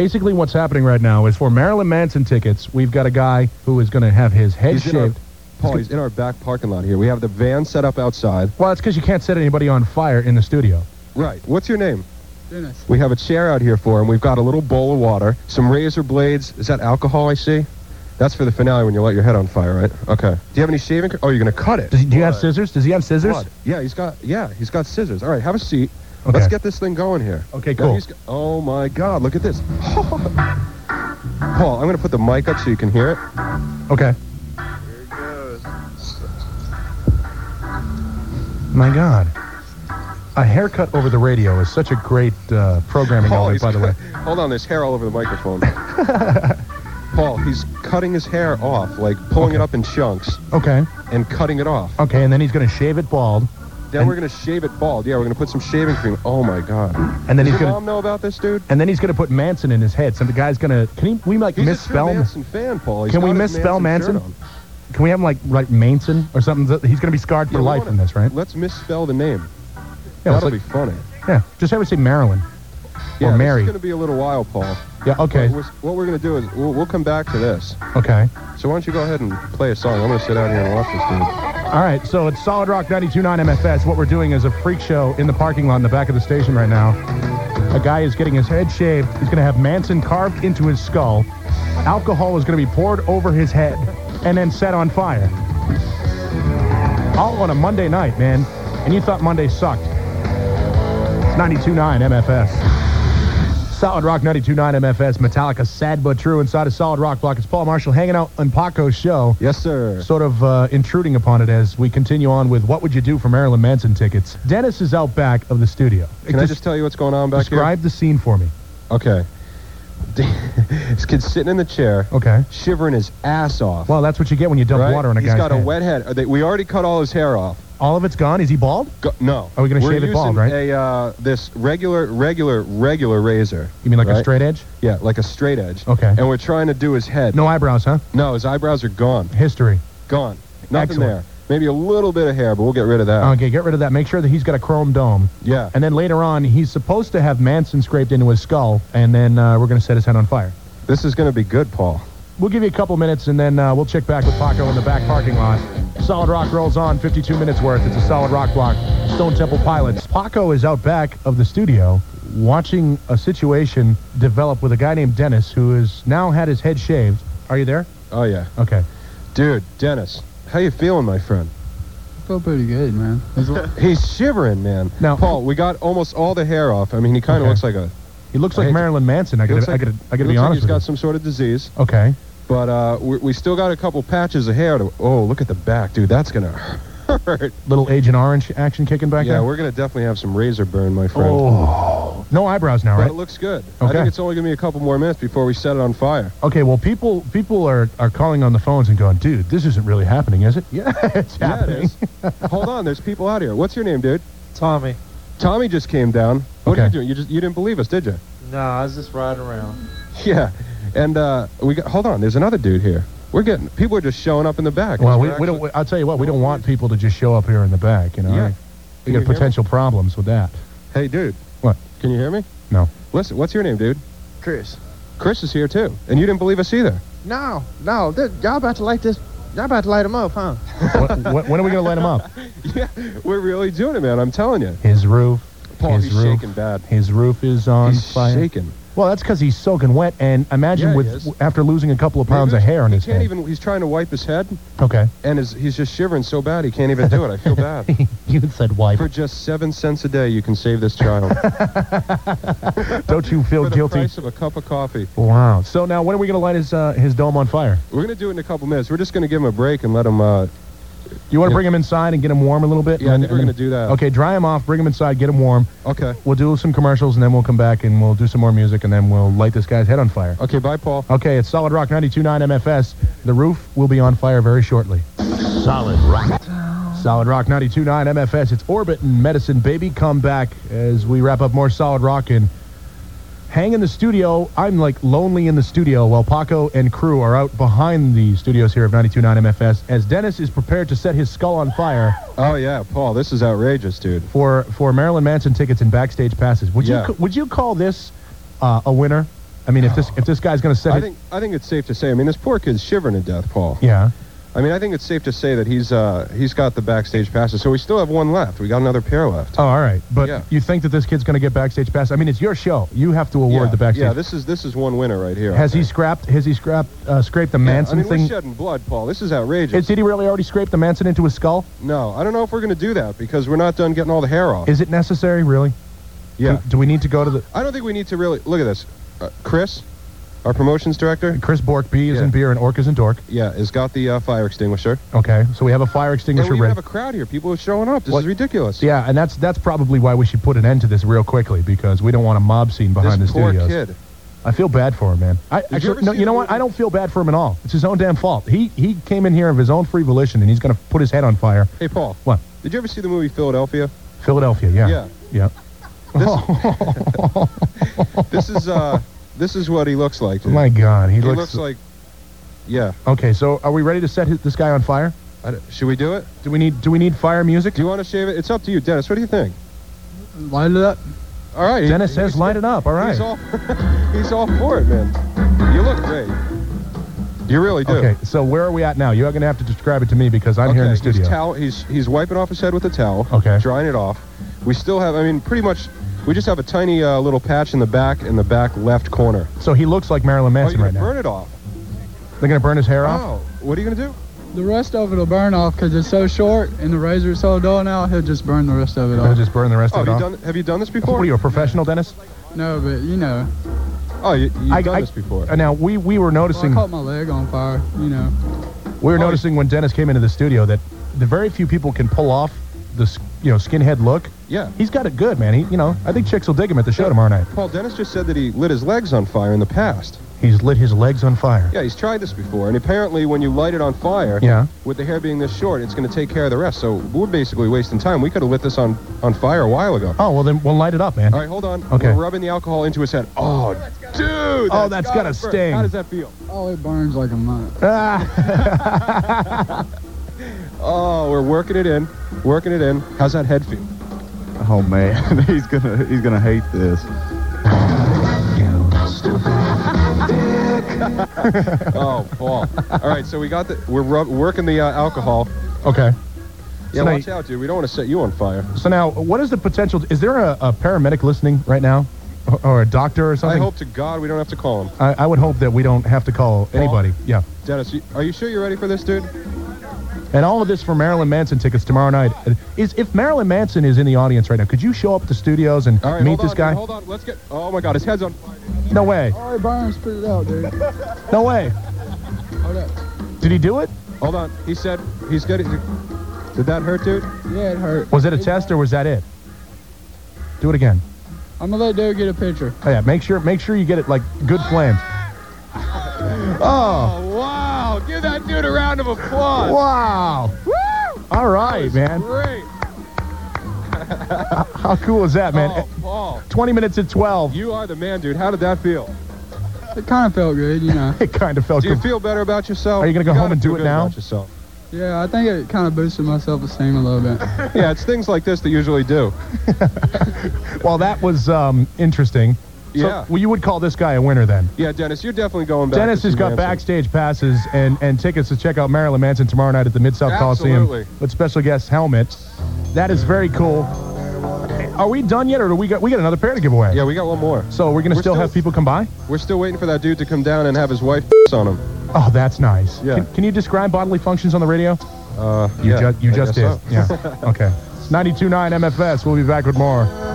Basically, what's happening right now is for Marilyn Manson tickets, we've got a guy who is going to have his head shaved. Paul, he's in our back parking lot here. We have the van set up outside. Well, that's because you can't set anybody on fire in the studio. Right. What's your name? Dennis. We have a chair out here for him. We've got a little bowl of water, some razor blades. Is that alcohol I see? That's for the finale when you light your head on fire, right? Okay. Do you have any shaving? Oh, you're going to cut it. Do you have scissors? Does he have scissors? Blood. Yeah, he's got scissors. All right, have a seat. Okay. Let's get this thing going here. Okay, cool. Oh, my God, look at this. Paul, I'm going to put the mic up so you can hear it. Okay. Here it goes. My God. A haircut over the radio is such a great programming element, by the way. Hold on, there's hair all over the microphone. Paul, he's cutting his hair off, like pulling it up in chunks. Okay. And cutting it off. Okay, and then he's going to shave it bald. Then we're going to shave it bald. Yeah, we're going to put some shaving cream. Oh, my God. And then Does he's your going mom know about this, dude? And then he's going to put Manson in his head. So the guy's going to... we like He's misspell... He's a true Manson fan, Paul. Can we misspell Manson? Can we have him like write Manson or something? He's going to be scarred for life from this, right? Let's misspell the name. Yeah, that'll be funny. Yeah, just have it say Marilyn. Yeah, or Mary. This is going to be a little while, Paul. Yeah, okay. What we're going to do is we'll come back to this. Okay. So why don't you go ahead and play a song? I'm going to sit out here and watch this, dude. All right, so it's Solid Rock 92.9 MFS. What we're doing is a freak show in the parking lot in the back of the station right now. A guy is getting his head shaved. He's going to have Manson carved into his skull. Alcohol is going to be poured over his head and then set on fire. All on a Monday night, man. And you thought Monday sucked. It's 92.9 MFS. Solid Rock 92.9 MFS, Metallica, Sad But True inside of Solid Rock Block. It's Paul Marshall hanging out on Paco's show. Yes, sir. Sort of intruding upon it as we continue on with What Would You Do for Marilyn Manson tickets. Dennis is out back of the studio. Can I just tell you what's going on back here? Describe the scene for me. Okay. This kid's sitting in the chair. Okay. Shivering his ass off. Well, that's what you get when you dump water on a guy's head. He's got a wet head. We already cut all his hair off. All of it's gone? Is he bald? No. Are we going to shave it bald, right? We're using this regular razor. You mean like a straight edge? Yeah, like a straight edge. Okay. And we're trying to do his head. No eyebrows, huh? No, his eyebrows are gone. History. Gone. Nothing Excellent. there. Maybe a little bit of hair, but we'll get rid of that. Okay, get rid of that. Make sure that he's got a chrome dome. Yeah. And then later on, he's supposed to have Manson scraped into his skull, and then we're going to set his head on fire. This is going to be good, Paul. We'll give you a couple minutes, and then we'll check back with Paco in the back parking lot. Solid Rock rolls on, 52 minutes worth. It's a Solid Rock block. Stone Temple Pilots. Paco is out back of the studio watching a situation develop with a guy named Dennis who has now had his head shaved. Are you there? Oh, yeah. Okay. Dude, Dennis, how you feeling, my friend? I feel pretty good, man. He's shivering, man. Now, Paul, we got almost all the hair off. I mean, he kind of looks like a... He looks like Marilyn Manson. I gotta be honest with you. He's got some sort of disease. Okay. But we still got a couple patches of hair. Oh, look at the back, dude. That's going to hurt. Little Agent Orange action kicking back there? Yeah, we're going to definitely have some razor burn, my friend. Oh. No eyebrows now, right? But it looks good. Okay. I think it's only going to be a couple more minutes before we set it on fire. Okay, well, people are calling on the phones and going, dude, this isn't really happening, is it? Yeah, it's happening. Yeah, it is. Hold on, there's people out here. What's your name, dude? Tommy. Tommy just came down. What are you doing? You didn't believe us, did you? No, I was just riding around. Yeah, and hold on. There's another dude here. People are just showing up in the back. Well, we don't. I'll tell you what. We don't want people to just show up here in the back. You know, Yeah. we got potential problems with that. Hey, dude. What? Can you hear me? No. Listen, what's your name, dude? Chris. Chris is here too, and you didn't believe us either. No. Y'all about to light this. Y'all about to light him up, huh? When are we gonna light him up? Yeah, we're really doing it, man. I'm telling you. His roof. Paul, he's shaking bad. His roof is on fire. He's shaking. Well, that's because he's soaking wet, and imagine after losing a couple of pounds of hair on his head. He's trying to wipe his head. Okay. And he's just shivering so bad he can't even do it. I feel bad. You said wipe. For just 7 cents a day, you can save this child. Don't you feel guilty? For the price of a cup of coffee. Wow. So now, when are we going to light his dome on fire? We're going to do it in a couple minutes. We're just going to give him a break and let him... You want to bring him inside and get him warm a little bit? Yeah, I think we're going to do that. Okay, dry him off, bring him inside, get him warm. Okay. We'll do some commercials, and then we'll come back, and we'll do some more music, and then we'll light this guy's head on fire. Okay, bye, Paul. Okay, it's Solid Rock 92.9 MFS. The roof will be on fire very shortly. Solid Rock. Solid Rock 92.9 MFS. It's Orbit and Medicine, baby. Come back as we wrap up more Solid Rock and hang in the studio. I'm like lonely in the studio while Paco and crew are out behind the studios here of 92.9 MFS as Dennis is prepared to set his skull on fire. Oh yeah, Paul, this is outrageous, dude. For Marilyn Manson tickets and backstage passes. Would you call this a winner? I mean, if this guy's going to set it... I think it's safe to say. I mean, this poor kid's shivering to death, Paul. Yeah. I mean, I think it's safe to say that he's got the backstage passes. So we still have one left. We got another pair left. Oh, all right. But Yeah. you think that this kid's going to get backstage pass? I mean, it's your show. You have to award the backstage. Yeah, this is one winner right here. Has he scraped the Manson I mean, thing? we're shedding blood, Paul. This is outrageous. Did he really already scrape the Manson into his skull? No, I don't know if we're going to do that because we're not done getting all the hair off. Is it necessary, really? Yeah. Do we need to go to the... I don't think we need to really... Look at this. Chris, our promotions director, Chris Bork, B is Yeah. in beer and Orc is in dork. yeah, has got the fire extinguisher. Okay, so we have a fire And extinguisher we even ready. have a crowd here. People are showing up. This What? is ridiculous. Yeah, and that's probably why we should put an end to this real quickly, because we don't want a mob scene behind This the poor studios. kid. I feel bad for him, man. you ever No, see you the know what? movie? I don't feel bad for him at all. It's his own damn fault. He came in here of his own free volition, and he's going to put his head on fire. Hey, Paul. What? Did you ever see the movie Philadelphia? Philadelphia, yeah. Yeah. Yeah. This is what he looks like, dude. My God, he He looks... looks like... Yeah. Okay, so are we ready to set this guy on fire? Should we do it? Do we need fire music? Do you want to shave it? It's up to you, Dennis. What do you think? Light it up. All right. Dennis says light it up. All right. He's all for it, man. You look great. You really do. Okay, so where are we at now? You're going to have to describe it to me because I'm here in the studio. He's wiping off his head with a towel. Okay. Drying it off. We still have, I mean, pretty much, we just have a tiny little patch in the back left corner. So he looks like Marilyn Manson you're right gonna now. burn it off. They're going to burn his hair off? Oh, what are you gonna do? The rest of it will burn off because it's so short and the razor's so dull now, he'll just burn the rest of it They'll off. just burn the rest Oh, of it off? have you done this before? What are you, a professional, Dennis? No, but you know. Oh, you've done this before. Now, we were Well, noticing... I caught my leg on fire, you know. We were noticing when Dennis came into the studio that the very few people can pull off the skinhead look. Yeah. He's got it good, man. I think chicks will dig him at the show tomorrow night. Paul, Dennis just said that he lit his legs on fire in the past. He's lit his legs on fire. Yeah, he's tried this before, and apparently when you light it on fire, Yeah. with the hair being this short, it's going to take care of the rest. So we're basically wasting time. We could have lit this on fire a while ago. Oh, well, then we'll light it up, man. All right, hold on. Okay. We're rubbing the alcohol into his head. Oh, dude! Oh, that's gotta burn. sting. How does that feel? Oh, it burns like a month. Ah. Oh, we're working it in. Working it in. How's that head feel? Oh man, he's gonna hate this. Oh, Paul. All right, so we're working the alcohol. Okay. Yeah, So now- watch out, dude. We don't want to set you on fire. So now, what is the potential? Is there a paramedic listening right now? Or a doctor or I something? hope to God we don't have to call him. I would hope that we don't have to call anybody. Yeah. Dennis, are you sure you're ready for this, dude? And all of this for Marilyn Manson tickets tomorrow night. If Marilyn Manson is in the audience right now, could you show up at the studios and All right, meet hold this on, guy? Hold on, let's get... Oh, my God, his head's on fire. No way. Oh, it burns. Spit it out, dude. No way. Hold up. Did he do it? Hold on. He said he's getting... Did that hurt, dude? Yeah, it hurt. Was it a test or was that it? Do it again. I'm gonna let dude get a picture. Oh, yeah, make sure you get it like good flames. Oh, wow. Give that dude a round of applause. wow. Woo! All right, man. Great. How cool is that, man? Oh, Paul. 20 minutes at 12. You are the man, dude. How did that feel? It kind of felt good, you know. It kind of felt Do you good. feel better about yourself? Are you gonna go gotta home and do feel it good now? about yourself. Yeah, I think it kind of boosted my self-esteem a little bit. Yeah, it's things like this that usually do. Well, that was interesting. Yeah. So, well, you would call this guy a winner then. Yeah, Dennis, you're definitely going back. Dennis to has see got Manson. backstage passes and tickets to check out Marilyn Manson tomorrow night at the Mid-South Coliseum Absolutely. with special guest Helmet. That is very cool. Are we done yet, or do we got another pair to give away? Yeah, we got one more. So we're gonna still have people come by? We're still waiting for that dude to come down and have his wife on him. Oh, that's nice. Yeah. Can you describe bodily functions on the radio? You Yeah, just I did. guess so. Yeah. Okay. It's 92.9 MFS. We'll be back with more.